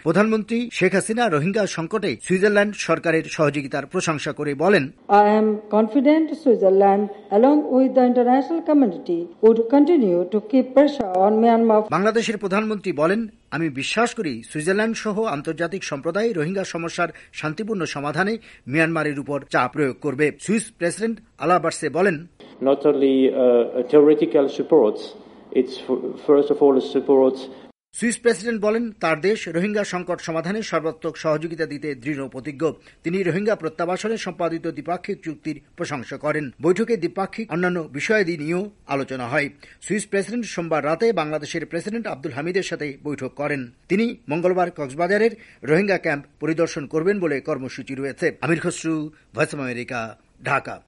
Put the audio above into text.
প্রধানমন্ত্রী শেখ হাসিনা রোহিঙ্গা সংকটে সুইজারল্যান্ড সরকারের সহযোগিতার প্রশংসা করে বলেন, I am confident Switzerland, along with the international community, would continue to keep pressure on Myanmar. বাংলাদেশের প্রধানমন্ত্রী বলেন, আমি বিশ্বাস করি সুইজারল্যান্ড সহ আন্তর্জাতিক সম্প্রদায় রোহিঙ্গা সমস্যার শান্তিপূর্ণ সমাধানে মিয়ানমারের উপর চাপ প্রয়োগ করবে। সুইস প্রেসিডেন্ট আলা বার্সে বলেন, Not only theoretical support, it's first of all support. Swiss president বলেন, তার দেশ রোহিঙ্গা সংকট সমাধানে সর্বাত্মক সহযোগিতা দিতে দৃঢ় প্রতিজ্ঞ। তিনি রোহিঙ্গা প্রত্যাবাসনে সম্পাদিত দ্বিপাক্ষিক চুক্তির প্রশংসা করেন। বৈঠকে দ্বিপাক্ষিক অন্যান্য বিষয়াদি নিয়েও আলোচনা হয়। সুইস প্রেসিডেন্ট সোমবার রাতে বাংলাদেশের প্রেসিডেন্ট আব্দুল হামিদের সাথে বৈঠক করেন। তিনি মঙ্গলবার কক্সবাজারের রোহিঙ্গা ক্যাম্প পরিদর্শন করবেন বলে কর্মসূচি রয়েছে। Amir Khasru, voice of America, Dhaka.